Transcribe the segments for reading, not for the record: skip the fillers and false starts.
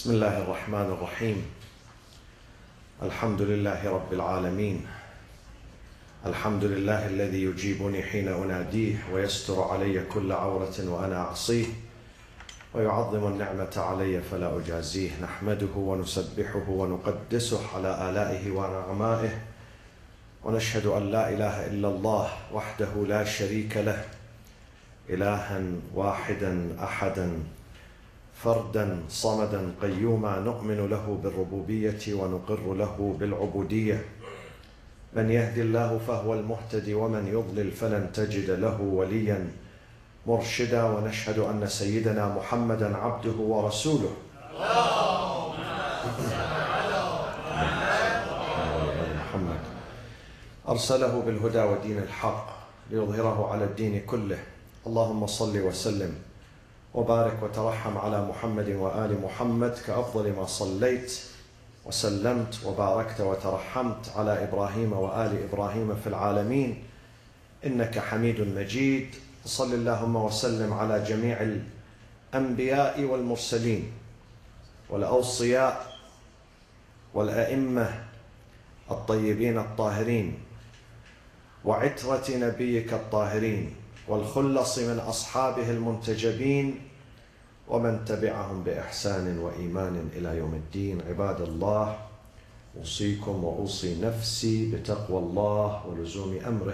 بسم الله الرحمن الرحيم. الحمد لله رب العالمين. الحمد لله الذي يجيبني حين أناديه ويستر علي كل عورة وأنا أعصيه ويعظم النعمة علي فلا أجازيه. نحمده ونسبحه ونقدسه على آلائه ونعمائه، ونشهد أن لا إله إلا الله وحده لا شريك له، إلها واحدا أحدا فردا صمدا قيوما، نؤمن له بالربوبية ونقر له بالعبودية. من يهد الله فهو المهتدي ومن يضلل فلن تجد له وليا مرشدا. ونشهد أن سيدنا محمدا عبده ورسوله محمد أرسله بالهدى ودين الحق ليظهره على الدين كله. اللهم صل وسلم وبارك وترحم على محمد وآل محمد كأفضل ما صليت وسلمت وباركت وترحمت على إبراهيم وآل إبراهيم في العالمين إنك حميد مجيد. صل اللهم وسلم على جميع الأنبياء والمرسلين والأوصياء والأئمة الطيبين الطاهرين وعترة نبيك الطاهرين والخلص من أصحابه المنتجبين ومن تبعهم بإحسان وإيمان إلى يوم الدين. عباد الله، أوصيكم وأوصي نفسي بتقوى الله ولزوم أمره.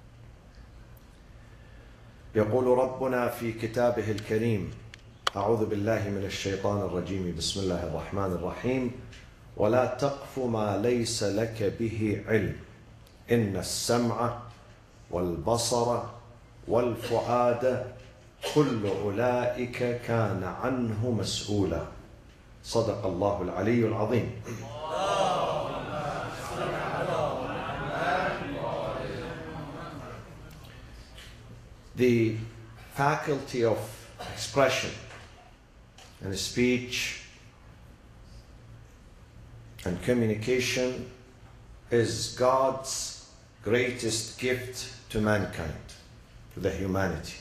يقول ربنا في كتابه الكريم: أعوذ بالله من الشيطان الرجيم، بسم الله الرحمن الرحيم: ولا تقف ما ليس لك به علم إن السمع والبصر والفؤاد كل أولئك كان عنه مسؤولا. صدق الله العلي العظيم. The faculty of expression and speech and communication is God's greatest gift to mankind, to the humanity.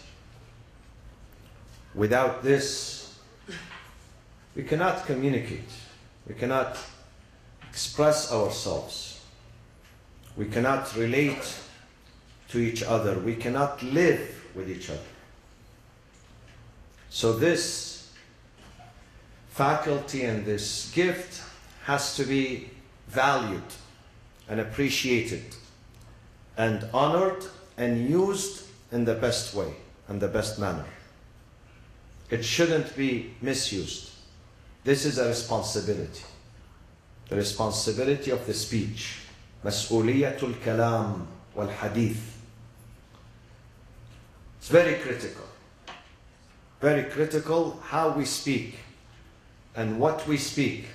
Without this, we cannot communicate, we cannot express ourselves, we cannot relate to each other, we cannot live with each other. So this faculty and this gift has to be valued and appreciated and honored and used in the best way and the best manner. It shouldn't be misused. This is a responsibility. The responsibility of the speech. Mas'uliyatul kalam wal hadith. It's very critical. Very critical how we speak and what we speak.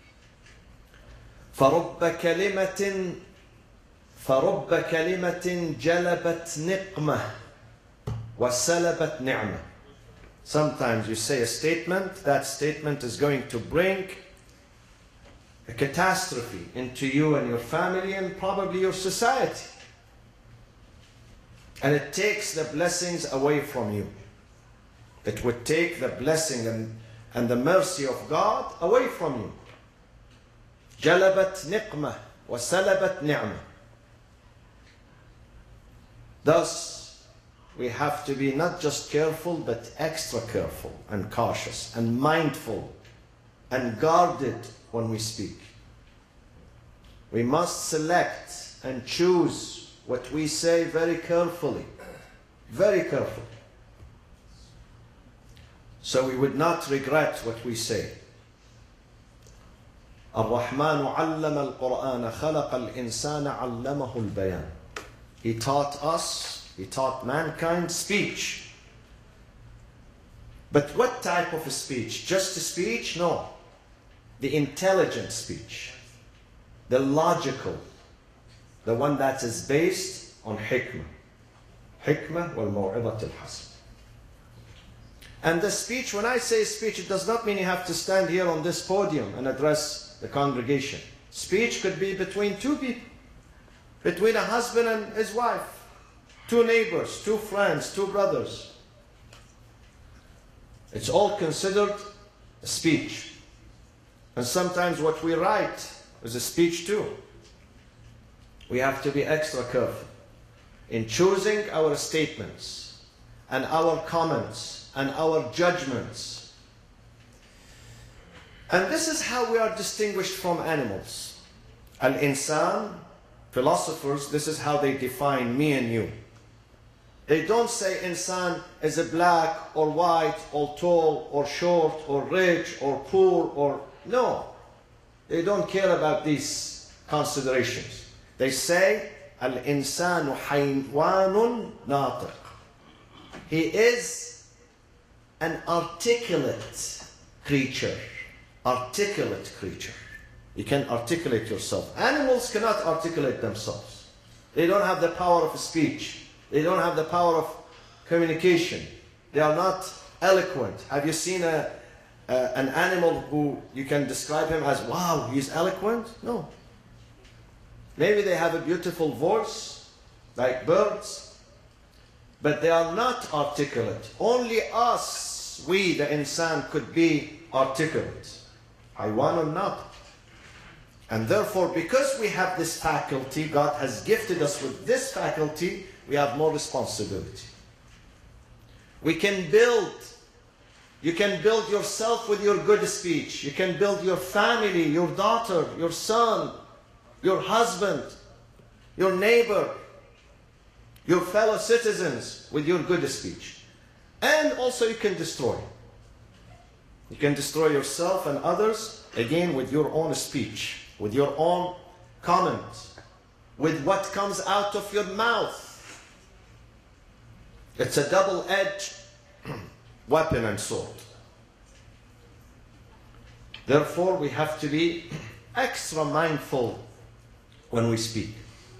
فرب كلمة جلبت نقمة وسلبت نعمة. Sometimes you say a statement, that statement is going to bring a catastrophe into you and your family and probably your society. And it takes the blessings away from you. It would take the blessing and the mercy of God away from you. جلبت نقمة وسلبت نعمة. Thus, we have to be not just careful, but extra careful and cautious and mindful and guarded when we speak. We must select and choose what we say very carefully, very carefully, so we would not regret what we say. الرحمن علم القرآن خلق الإنسان علمه البيان. He taught us, He taught mankind speech. But what type of a speech? Just a speech? No. The intelligent speech. The logical. The one that is based on hikmah. Hikmah wal maw'idat al-hasan. And the speech, when I say speech, it does not mean you have to stand here on this podium and address the congregation. Speech could be between two people. Between a husband and his wife. Two neighbors, two friends, two brothers. It's all considered a speech. And sometimes what we write is a speech too. We have to be extra careful in choosing our statements and our comments and our judgments. And this is how we are distinguished from animals. Al-insan, philosophers, this is how they define me and you. They don't say insan is a black or white or tall or short or rich or poor or... No. They don't care about these considerations. They say al-insanu haywanun natiq. He is an articulate creature. Articulate creature. You can articulate yourself. Animals cannot articulate themselves. They don't have the power of speech. They don't have the power of communication. They are not eloquent. Have you seen an animal who you can describe him as, wow, he's eloquent? No. Maybe they have a beautiful voice, like birds, but they are not articulate. Only us, we, the insan, could be articulate. Haywanun not. And therefore, because we have this faculty, God has gifted us with this faculty, we have more responsibility. We can build. You can build yourself with your good speech. You can build your family, your daughter, your son, your husband, your neighbor, your fellow citizens with your good speech. And also you can destroy. You can destroy yourself and others, again, with your own speech, with your own comment, with what comes out of your mouth. It's a double-edged weapon and sword. Therefore, we have to be extra mindful when we speak.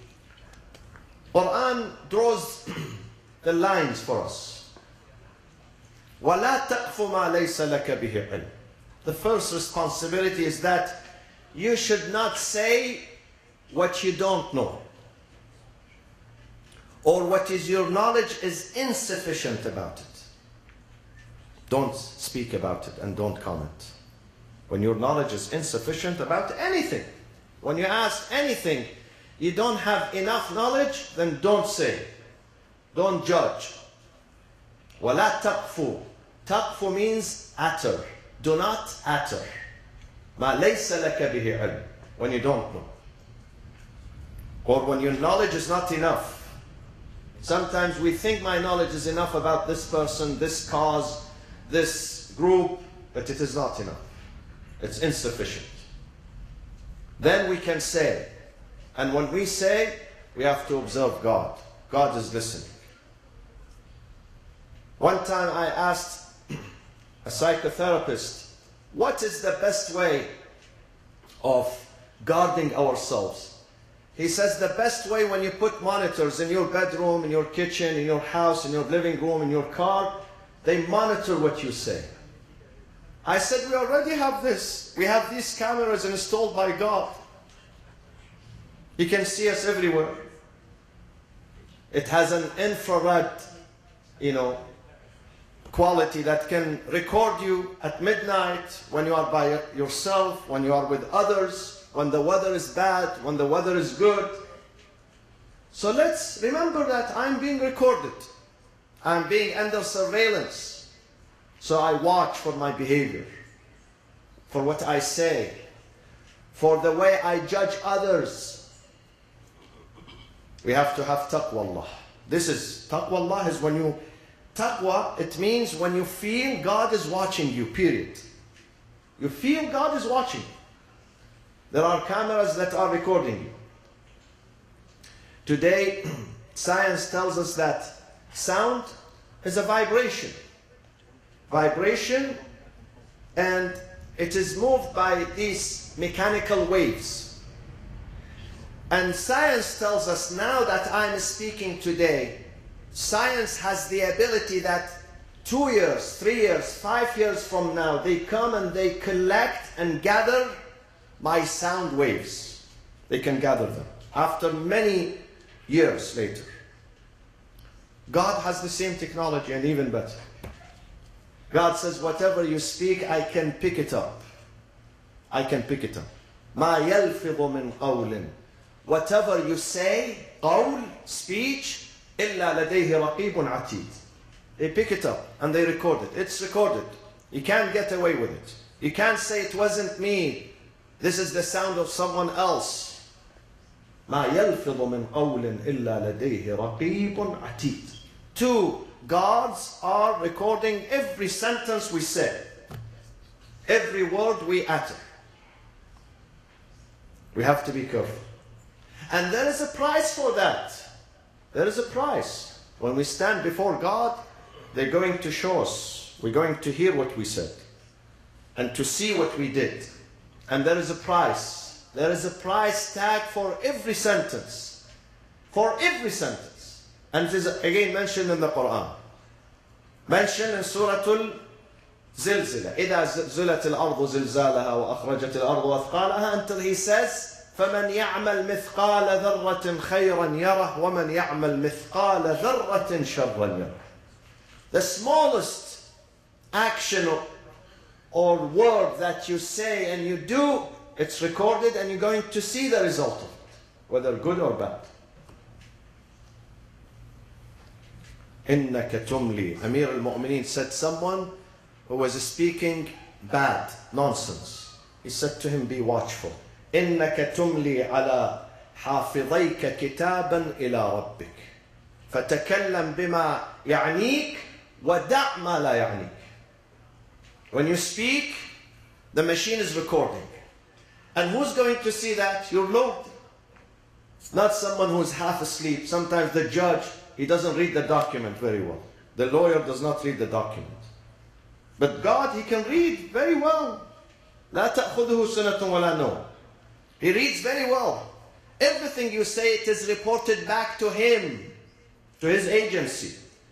Quran draws the lines for us. وَلَا تَقْفُ مَا لَيْسَ لَكَ بِهِ عِلْمٍ. The first responsibility is that you should not say what you don't know, or what is your knowledge is insufficient about it. Don't speak about it and don't comment. When your knowledge is insufficient about anything, when you ask anything, you don't have enough knowledge, then don't say. Don't judge. وَلَا تَقْفُ. تَقْفُ means utter. Do not utter. مَا لَيْسَ لَكَ بِهِ عِلْمٍ. When you don't know. Or when your knowledge is not enough. Sometimes we think my knowledge is enough about this person, this cause, this group, but it is not enough. It's insufficient. Then we can say, and when we say, we have to observe God. God is listening. One time I asked a psychotherapist, what is the best way of guarding ourselves? He says the best way, when you put monitors in your bedroom, in your kitchen, in your house, in your living room, in your car, they monitor what you say. I said, we already have this. We have these cameras installed by God. You can see us everywhere. It has an infrared, quality that can record you at midnight, when you are by yourself, when you are with others, when the weather is bad, when the weather is good. So let's remember that I'm being recorded. I'm being under surveillance. So I watch for my behavior, for what I say, for the way I judge others. We have to have taqwa. This is, taqwa is when you, taqwa, it means when you feel God is watching you, period. You feel God is watching you. There are cameras that are recording you. Today, science tells us that sound is a vibration. Vibration, and it is moved by these mechanical waves. And science tells us now that I'm speaking today, science has the ability that 2 years, 3 years, 5 years from now, they come and they collect and gather my sound waves. They can gather them after many years later. God has the same technology and even better. God says, whatever you speak, I can pick it up. I can pick it up. ما يلفظ من قول. Whatever you say, قول, speech, إلا لديه رقيب عتيد. They pick it up and they record it. It's recorded. You can't get away with it. You can't say it wasn't me. This is the sound of someone else. ما يلفظ من قول إلا لديه رقيب عتيد. 2. Gods are recording every sentence we say, every word we utter. We have to be careful. And there is a price for that. There is a price. When we stand before God, they're going to show us. We're going to hear what we said and to see what we did. And there is a price. There is a price tag for every sentence. For every sentence. And it is again mentioned in the Quran. Mentioned in Surah Al-Zilzila. إِذَا زُلَتِ الْأَرْضُ زِلْزَالَهَا وَأَخْرَجَتِ الْأَرْضُ وَأَثْقَالَهَا, until he says, فَمَنْ يَعْمَلْ مِثْقَالَ ذَرَّةٍ خَيْرًا يَرَهُ وَمَنْ يَعْمَلْ مِثْقَالَ ذَرَّةٍ شَرًّا يَرَهُ. The smallest action or word that you say and you do, it's recorded and you're going to see the result of it, whether good or bad. إِنَّكَ تُمْلِي. Amir al-Mu'mineen said someone who was speaking bad, nonsense. He said to him, be watchful. إِنَّكَ تُمْلِي عَلَى حَافِظَيْكَ كِتَابًا إِلَى رَبِّكَ فَتَكَلَّمْ بِمَا يَعْنِيكَ وَدَعْ مَا لَا يَعْنِيكَ. When you speak, the machine is recording. And who's going to see that? Your Lord. Not someone who's half asleep. Sometimes the judge, he doesn't read the document very well. The lawyer does not read the document. But God, he can read very well. لا تأخذه سنة ولا نوم. He reads very well. Everything you say, it is reported back to him, to his agency.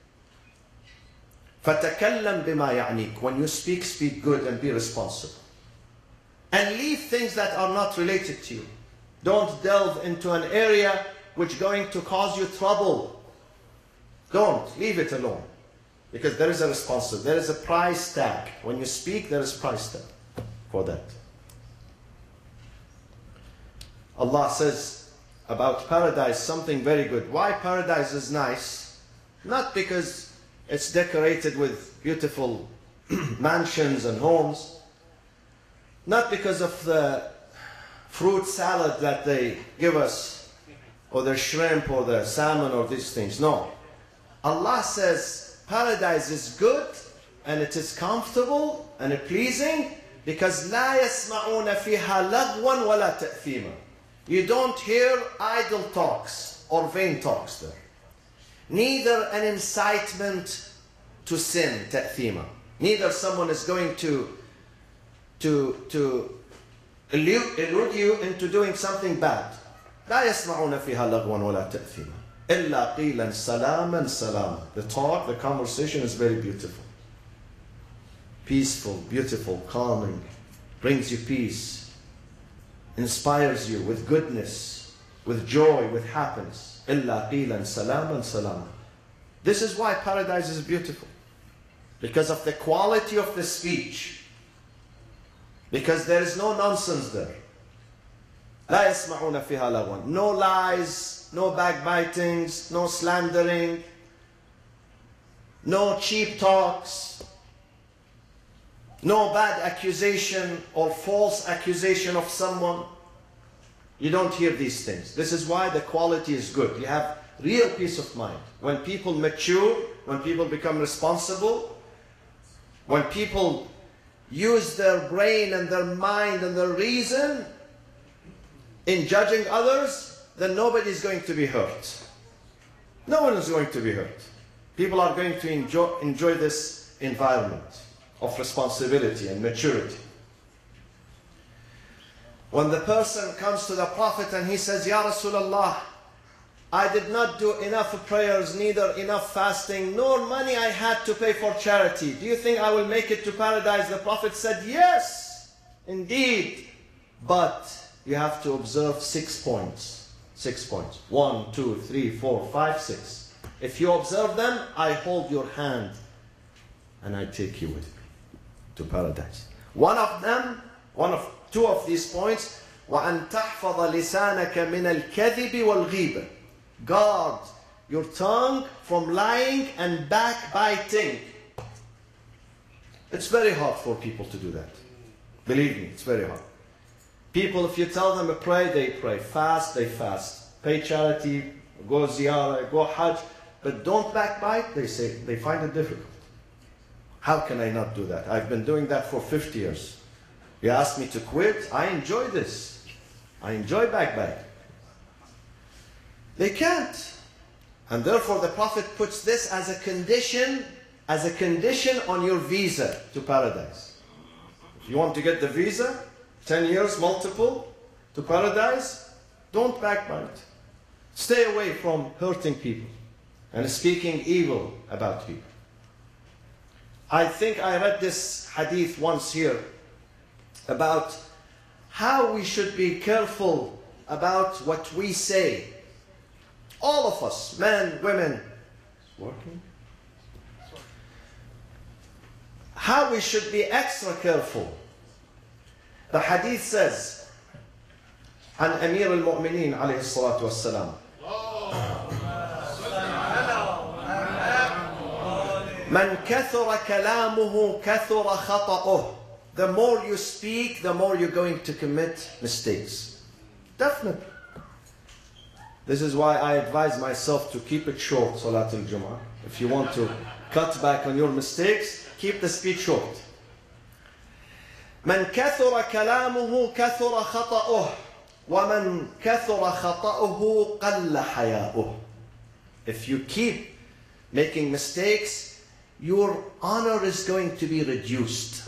فَتَكَلَّمْ بِمَا يَعْنِيكَ. When you speak, speak good and be responsible. And leave things that are not related to you. Don't delve into an area which is going to cause you trouble. Don't. Leave it alone. Because there is a responsibility. There is a price tag. When you speak, there is a price tag for that. Allah says about paradise something very good. Why paradise is nice? Not because it's decorated with beautiful mansions and homes. Not because of the fruit salad that they give us, or the shrimp, or the salmon, or these things. No. Allah says paradise is good, and it is comfortable, and it's pleasing, because لا يسمعون فيها لغوا ولا تأثيما. You don't hear idle talks or vain talks there. Neither an incitement to sin, تأثيما. Neither someone is going to elude you into doing something bad. لا يسمعون فيها لغوا ولا تأثيما إلا قيلا سلاما سلاما. The talk, the conversation is very beautiful. Peaceful, beautiful, calming, brings you peace, inspires you with goodness, with joy, with happiness. إلا قيلا سلاما سلاما. This is why paradise is beautiful. Because of the quality of the speech. Because there is no nonsense there. لا يسمعون فيها لغوا. No lies, no backbitings, no slandering, no cheap talks, no bad accusation or false accusation of someone. You don't hear these things. This is why the quality is good. You have real peace of mind. When people mature, when people become responsible, when people use their brain and their mind and their reason in judging others, then nobody is going to be hurt. No one is going to be hurt. People are going to enjoy this environment of responsibility and maturity. When the person comes to the Prophet and he says, Ya Rasulullah, I did not do enough prayers, neither enough fasting, nor money I had to pay for charity. Do you think I will make it to paradise? The Prophet said, yes, indeed. But you have to observe 6 points. 6 points. 1, 2, 3, 4, 5, 6. If you observe them, I hold your hand and I take you with me to paradise. One of them Two of these points. وَأَن تَحْفَظَ لِسَانَكَ مِنَ الْكَذِبِ وَالْغِيبَةِ. Guard your tongue from lying and backbiting. It's very hard for people to do that. Believe me, it's very hard. People, if you tell them to pray, they pray. Fast, they fast. Pay charity, go ziyarah, go hajj. But don't backbite, they say. They find it difficult. How can I not do that? I've been doing that for 50 years. You ask me to quit, I enjoy this. I enjoy backbiting. They can't. And therefore the Prophet puts this as a condition on your visa to paradise. If you want to get the visa, 10 years multiple to paradise, don't backbite. Stay away from hurting people and speaking evil about people. I think I read this hadith once here about how we should be careful about what we say. All of us, men, women, working. How we should be extra careful. The hadith says, عن أمير المؤمنين عليه الصلاة والسلام. من كثر كلامه كثر خطأه. The more you speak, the more you're going to commit mistakes. Definitely. This is why I advise myself to keep it short, Salatul Jum'ah. If you want to cut back on your mistakes, keep the speech short. من كثر كلامه كثر خطأه ومن كثر خطأه قل حياؤه. If you keep making mistakes, your honor is going to be reduced.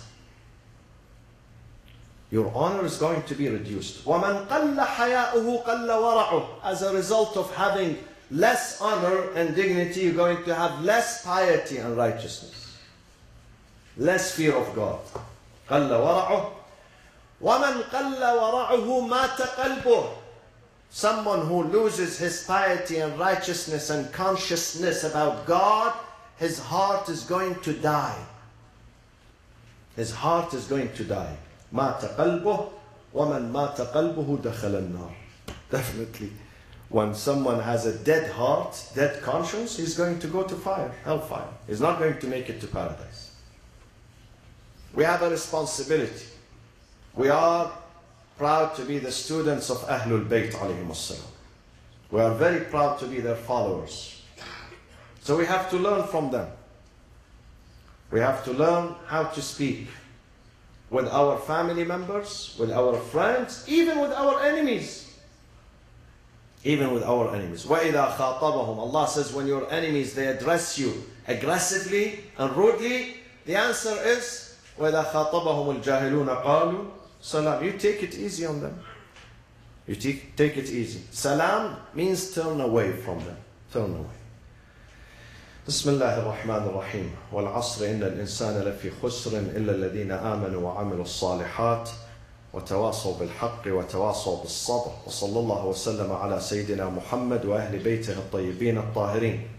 Your honor is going to be reduced. وَمَنْ قَلَّ حَيَاؤُهُ قَلَّ وَرَعُهُ. As a result of having less honor and dignity, you're going to have less piety and righteousness. Less fear of God. قَلَّ وَرَعُهُ. وَمَنْ قَلَّ وَرَعُهُ مَاتَ قَلْبُهُ. Someone who loses his piety and righteousness and consciousness about God, his heart is going to die. His heart is going to die. مات قلبه ومن مات قلبه دخل النار. Definitely, when someone has a dead heart, dead conscience, he's going to go to fire, hellfire. He's not going to make it to paradise. We have a responsibility. We are proud to be the students of Ahlul Bayt alayhim as-salam. We are very proud to be their followers. So we have to learn from them. We have to learn how to speak with our family members, with our friends, even with our enemies. Even with our enemies. وَإِذَا خَاطَبَهُمْ. Allah says when your enemies, they address you aggressively and rudely, the answer is وَإِذَا خَاطَبَهُمُ الْجَاهِلُونَ قَالُوا Salam. You take it easy on them. You take it easy. Salam means turn away from them. Turn away. بسم الله الرحمن الرحيم والعصر إن الإنسان لفي خسر إلا الذين آمنوا وعملوا الصالحات وتواصوا بالحق وتواصوا بالصبر وصلى الله وسلم على سيدنا محمد وأهل بيته الطيبين الطاهرين.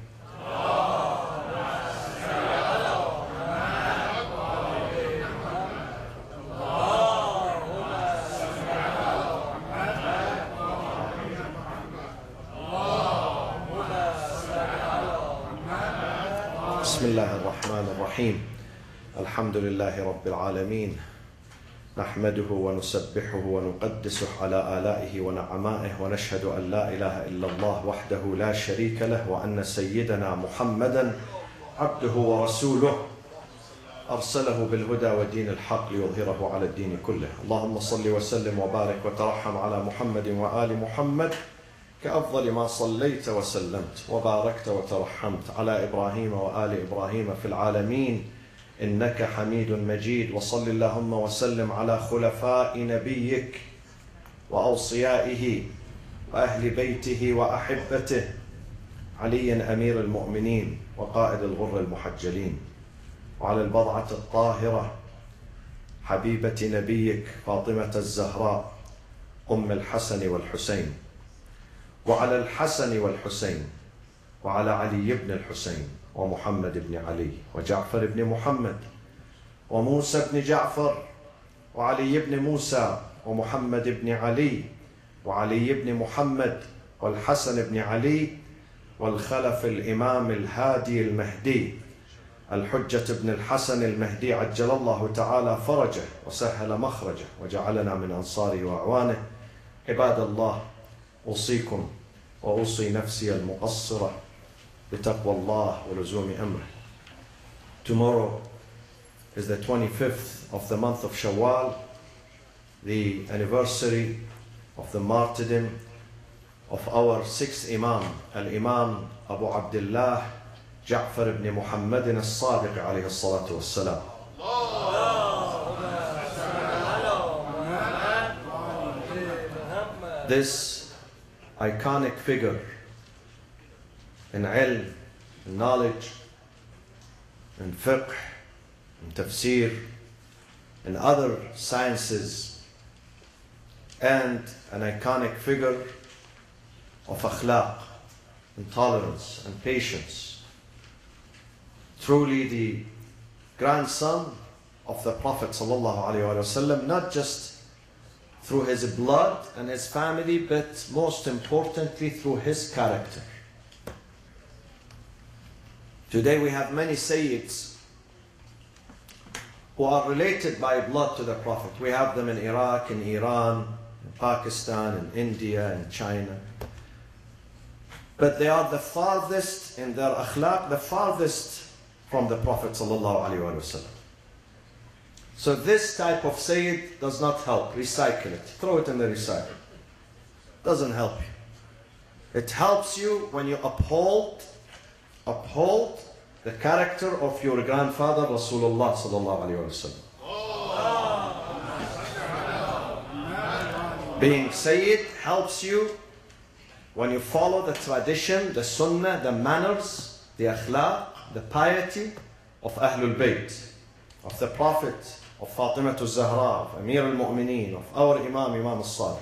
بسم الله الرحمن الرحيم الحمد لله رب العالمين نحمده ونسبحه ونقدسه على آلائه ونعمائه ونشهد أن لا إله إلا الله وحده لا شريك له وأن سيدنا محمدا عبده ورسوله أرسله بالهدى ودين الحق ليظهره على الدين كله. اللهم صل وسلم وبارك وترحم على محمد وآل محمد كأفضل ما صليت وسلمت وباركت وترحمت على إبراهيم وآل إبراهيم في العالمين إنك حميد مجيد. وصل اللهم وسلم على خلفاء نبيك وأوصيائه وأهل بيته وأحبته علي أمير المؤمنين وقائد الغر المحجلين وعلى البضعة الطاهرة حبيبة نبيك فاطمة الزهراء أم الحسن والحسين وعلى الحسن والحسين وعلى علي بن الحسين ومحمد بن علي وجعفر بن محمد وموسى بن جعفر وعلي بن موسى ومحمد بن علي وعلي بن محمد والحسن بن علي والخلف الإمام الهادي المهدي الحجة بن الحسن المهدي عجل الله تعالى فرجه وسهل مخرجه وجعلنا من أنصاره وأعوانه. عباد الله، أوصيكم وأوصي نفسي المقصرة بتقوى الله ولزوم أمره. Tomorrow is the 25th of the month of Shawwal, the anniversary of the martyrdom of our sixth Imam, Al-Imam Abu Abdullah Ja'far ibn Muhammad al-Sadiq alayhi salatu wassalam. This iconic figure in ilm, in knowledge, in fiqh, in tafsir, in other sciences, and an iconic figure of akhlaq, and tolerance, and patience. Truly the grandson of the Prophet ﷺ, not just through his blood and his family, but most importantly through his character. Today we have many Sayyids who are related by blood to the Prophet. We have them in Iraq, in Iran, in Pakistan, in India, in China. But they are the farthest in their akhlaq, the farthest from the Prophet ﷺ. So this type of Sayyid does not help. Recycle it. Throw it in the recycle. Doesn't help you. It helps you when you uphold the character of your grandfather Rasulullah ﷺ. Being Sayyid helps you when you follow the tradition, the sunnah, the manners, the akhlaq, the piety of Ahlul Bayt, of the Prophet, of Fatimah al-Zahra, of Amir al-Mu'mineen, of our Imam al-Sadiq.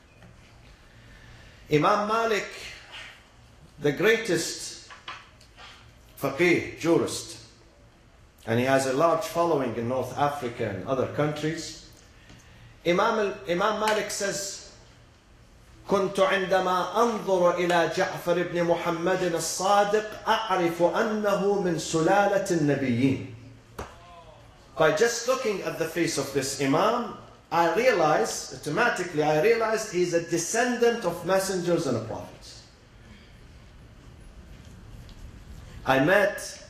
Imam Malik, the greatest faqih, jurist, and he has a large following in North Africa and other countries. Imam Malik says, كنت عندما أنظر إلى جعفر بن محمد الصادق أعرف أنه من سلالة النبيين. By just looking at the face of this Imam, automatically I realized he's a descendant of messengers and prophets. I met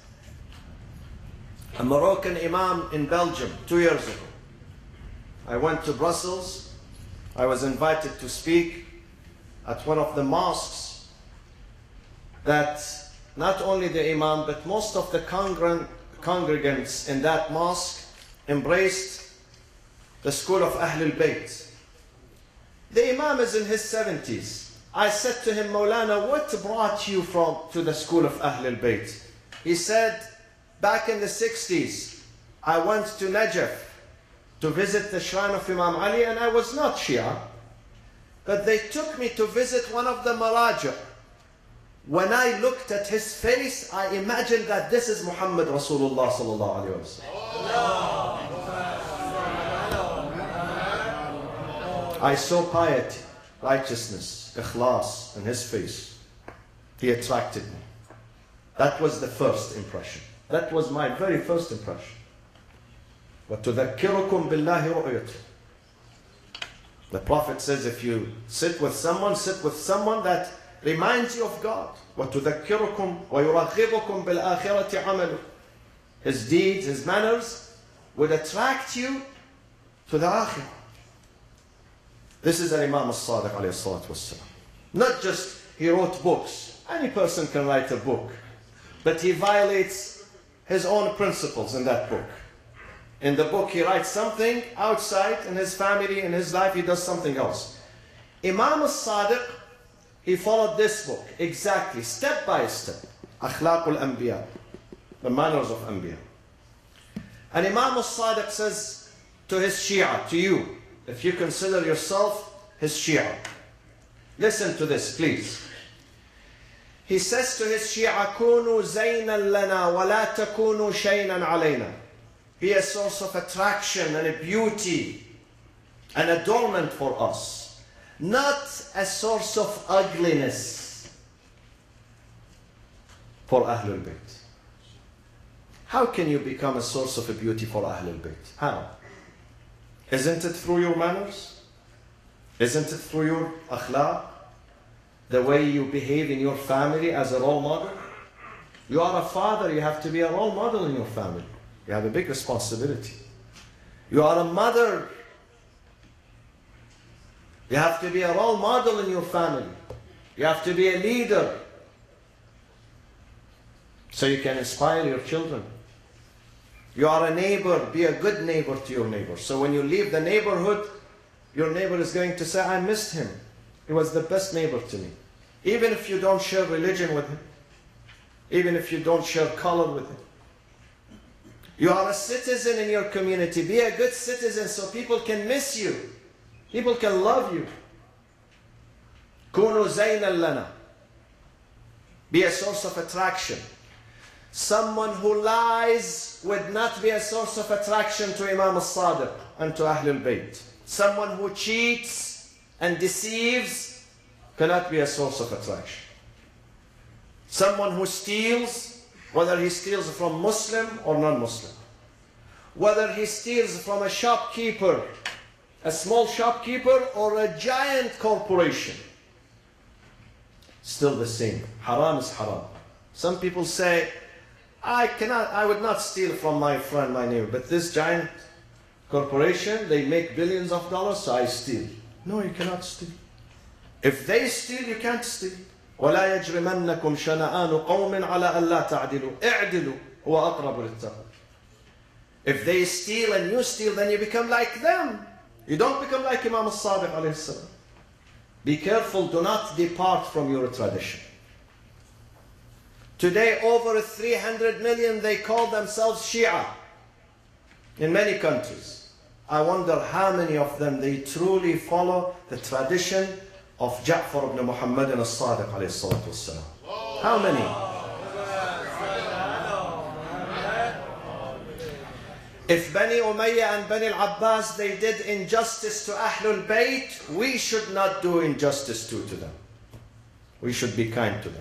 a Moroccan Imam in Belgium 2 years ago. I went to Brussels. I was invited to speak at one of the mosques that not only the Imam but most of the congregants in that mosque embraced the school of Ahlul Bayt. The Imam is in his 70s. I said to him, Maulana, what brought you to the school of Ahlul Bayt? He said, back in the 60s, I went to Najaf to visit the shrine of Imam Ali, and I was not Shia, but they took me to visit one of the Maraja. When I looked at his face, I imagined that this is Muhammad Rasulullah sallallahu alaihi wasallam. I saw piety, righteousness, ikhlas in his face. He attracted me. That was the first impression. That was my very first impression. وَتُذَكِّرُكُمْ بِاللَّهِ رُؤْيَتُهُ. The Prophet says, if you sit with someone that reminds you of God. وَتُذَكِّرُكُمْ وَيُرَغِّبُكُمْ بِالْآخِرَةِ عَمَلُهُ. His deeds, his manners would attract you to the akhirah. This is an Imam al-Sadiq alayhi salatu wassalam. Not just he wrote books. Any person can write a book. But he violates his own principles in that book. In the book he writes something outside, in his family, in his life he does something else. Imam al-Sadiq, he followed this book exactly, step by step. Akhlaq al-Anbiya, the manners of Anbiya. And Imam al-Sadiq says to his Shia, to you, if you consider yourself his Shia, listen to this, please. He says to his Shia, كونوا زينا لنا ولا تكونوا شينا علينا. Be a source of attraction and a beauty an adornment for us, not a source of ugliness for Ahlul Bayt. How can you become a source of beauty for Ahlul Bayt? How? Isn't it through your manners? Isn't it through your akhlaq? The way you behave in your family as a role model? You are a father, you have to be a role model in your family. You have a big responsibility. You are a mother. You have to be a role model in your family. You have to be a leader. So you can inspire your children. You are a neighbor, be a good neighbor to your neighbor. So when you leave the neighborhood, your neighbor is going to say, I missed him. He was the best neighbor to me. Even if you don't share religion with him. Even if you don't share color with him. You are a citizen in your community. Be a good citizen so people can miss you. People can love you. Kunu zaynan lana. Be a source of attraction. Someone who lies would not be a source of attraction to Imam al-Sadiq and to Ahlul Bayt. Someone who cheats and deceives cannot be a source of attraction. Someone who steals, whether he steals from Muslim or non-Muslim, whether he steals from a shopkeeper, a small shopkeeper or a giant corporation, still the same. Haram is haram. Some people say, I would not steal from my friend, my neighbor, but this giant corporation, they make billions of dollars, so I steal. No, you cannot steal. If they steal, you can't steal. وَلَا يَجْرِمَنَّكُمْ شَنَآنُ قَوْمٍ عَلَىٰ أَلَّا تَعْدِلُوا اعْدِلُوا هُوَ أَقْرَبُ لِلتَّقْوَىٰ. If they steal and you steal, then you become like them. You don't become like Imam al-Sadiq alayhi salam. Be careful, do not depart from your tradition. Today, over 300 million, they call themselves Shia in many countries. I wonder how many of them they truly follow the tradition of Ja'far ibn Muhammad al-Sadiq alayhi salatu wassalam. How many? If Bani Umayyah and Bani al-Abbas, they did injustice to Ahlul Bayt, we should not do injustice to them. We should be kind to them.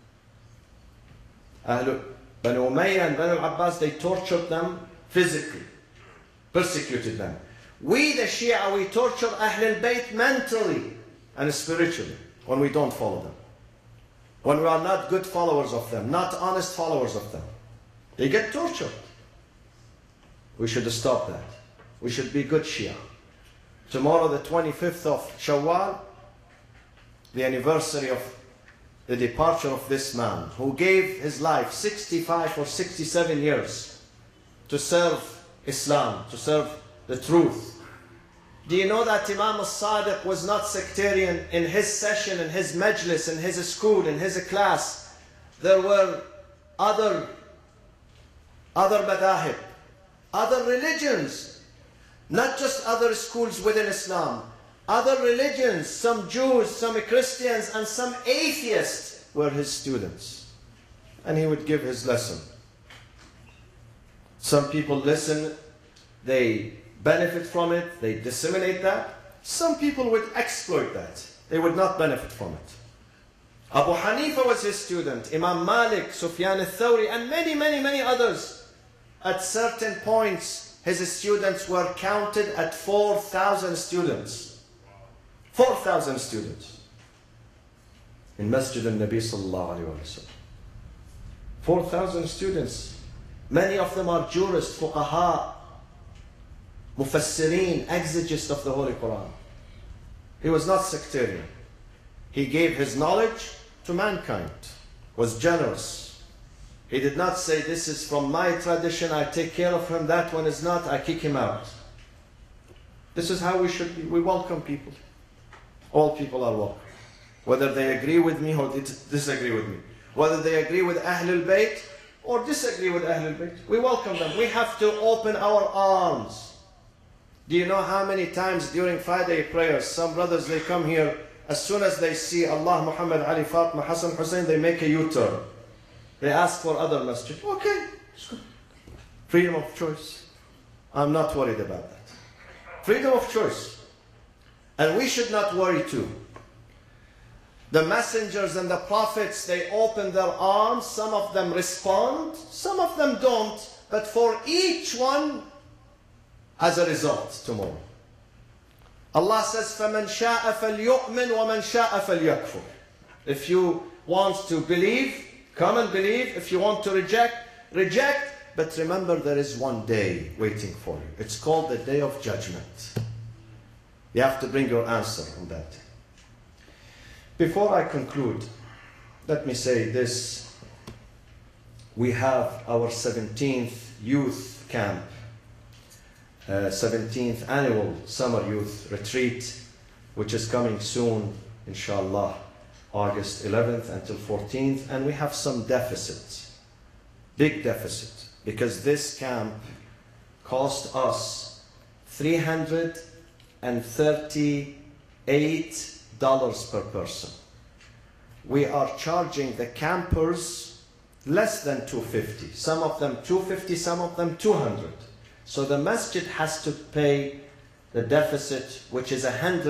Bani Umayyah and Bani al-Abbas, they tortured them physically, persecuted them. We, the Shia, we torture Ahlul Bayt mentally and spiritually when we don't follow them. When we are not good followers of them, not honest followers of them. They get tortured. We should stop that. We should be good Shia. Tomorrow, the 25th of Shawwal, the anniversary of the departure of this man who gave his life 65 or 67 years to serve Islam, to serve the truth. Do you know that Imam al-Sadiq was not sectarian? In his session, in his majlis, in his school, in his class, there were other madahib, other religions, not just other schools within Islam. Other religions, some Jews, some Christians, and some atheists were his students. And he would give his lesson. Some people listen, they benefit from it, they disseminate that. Some people would exploit that. They would not benefit from it. Abu Hanifa was his student, Imam Malik, Sufyan al-Thawri, and many, many, many others. At certain points, his students were counted at 4,000 students. 4,000 students in Masjid al-Nabi sallallahu alayhi wa sallam. 4,000 students. Many of them are jurists, fuqaha, mufassirin, exegetes of the Holy Quran. He was not sectarian. He gave his knowledge to mankind, was generous. He did not say, this is from my tradition, I take care of him, that one is not, I kick him out. This is how we should be. We welcome people. All people are welcome. Whether they agree with me or disagree with me. Whether they agree with Ahlul Bayt or disagree with Ahlul Bayt. We welcome them. We have to open our arms. Do you know how many times during Friday prayers, some brothers, they come here, as soon as they see Allah, Muhammad, Ali, Fatima, Hassan, Hussein, they make a U-turn. They ask for other masjid. Okay, it's good. Freedom of choice. I'm not worried about that. Freedom of choice. And we should not worry too. The messengers and the prophets, they open their arms. Some of them respond, some of them don't. But for each one has a result tomorrow. Allah says, فَمَنْ شَاءَ فَلْيُؤْمِنْ وَمَنْ شَاءَ فَلْيَكْفُرْ. If you want to believe, come and believe. If you want to reject, reject. But remember, there is one day waiting for you. It's called the Day of Judgment. You have to bring your answer on that day. Before I conclude, let me say this. We have our 17th youth camp, 17th annual summer youth retreat, which is coming soon, inshallah, August 11th until 14th. And we have some deficits, big deficit, because this camp cost us $338 per person. We are charging the campers less than $250. Some of them $250, some of them $200. So the masjid has to pay the deficit, which is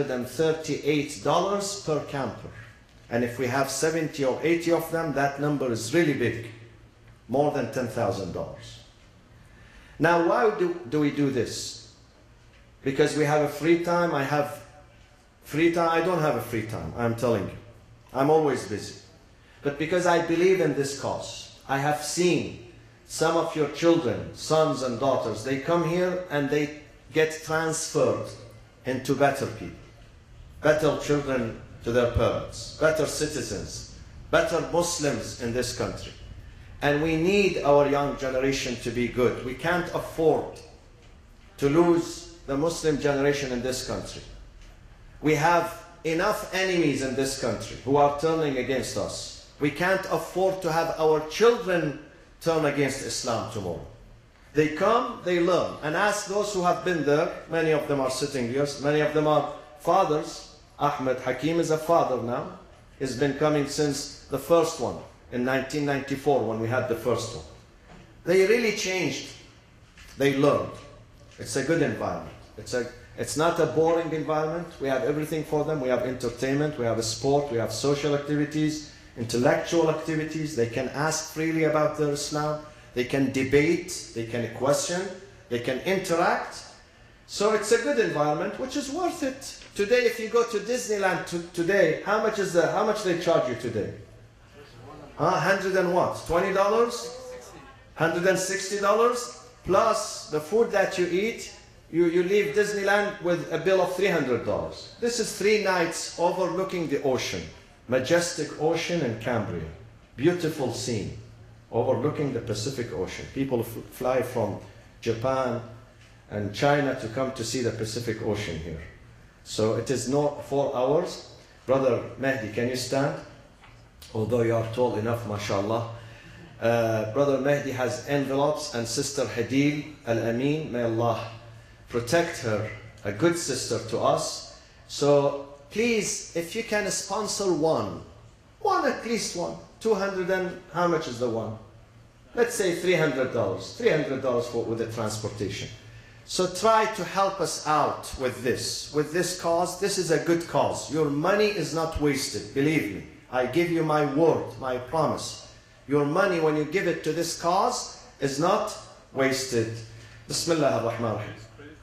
$138 per camper. And if we have 70 or 80 of them, that number is really big, more than $10,000. Now, why do we do this? Because we have a free time. I have free time. I don't have a free time, I'm telling you. I'm always busy. But because I believe in this cause, I have seen some of your children, sons and daughters, they come here and they get transferred into better people, better children to their parents, better citizens, better Muslims in this country. And we need our young generation to be good. We can't afford to lose the Muslim generation in this country. We have enough enemies in this country who are turning against us. We can't afford to have our children turn against Islam tomorrow. They come, they learn. And ask those who have been there. Many of them are sitting here. Many of them are fathers. Ahmed Hakim is a father now. He's been coming since the first one in 1994 when we had the first one. They really changed. They learned. It's a good environment. It's not a boring environment. We have everything for them. We have entertainment, we have sport, we have social activities, intellectual activities. They can ask freely about their Islam. They can debate, they can question, they can interact. So it's a good environment, which is worth it. Today, if you go to Disneyland today, how much they charge you today? $100 and what? $20? $160 plus the food that you eat. You leave Disneyland with a bill of $300. This is 3 nights overlooking the ocean. Majestic ocean in Cambria. Beautiful scene. Overlooking the Pacific Ocean. People fly from Japan and China to come to see the Pacific Ocean here. So it is not 4 hours. Brother Mehdi, can you stand? Although you are tall enough, mashallah. Brother Mehdi has envelopes, and Sister Hadil Al-Amin, may Allah protect her, a good sister to us. So please, if you can sponsor one, at least one, 200 and how much is the one? Let's say $300, $300 with the transportation. So try to help us out with this cause. This is a good cause. Your money is not wasted, believe me. I give you my word, my promise. Your money, when you give it to this cause, is not wasted. Bismillah ar-Rahman ar-Rahim.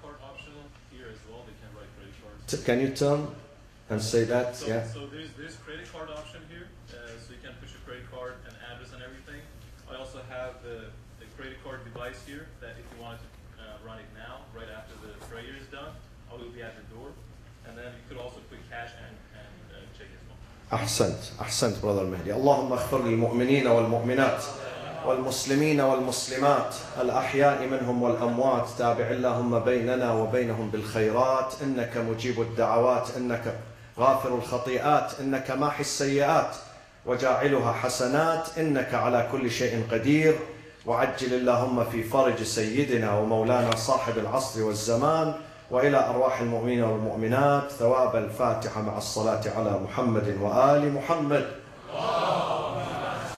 Can you turn and say that? So, yeah. So there's credit card option here, so you can push your credit card and address and everything. I also have the credit card device here that if you wanted to run it now, right after the prayer is done, I will be at the door. And then you could also put cash and check as well. أحسنت brother Mehdi. اللهم اغفر للمؤمنين والمؤمنات والمسلمين والمسلمات الأحياء منهم والأموات تابع اللهم بيننا وبينهم بالخيرات إنك مجيب الدعوات إنك غافر الخطيئات إنك ماحي السيئات وجاعلها حسنات إنك على كل شيء قدير وعجل اللهم في فرج سيدنا ومولانا صاحب العصر والزمان وإلى أرواح المؤمنين والمؤمنات ثواب الفاتحة مع الصلاة على محمد وآل محمد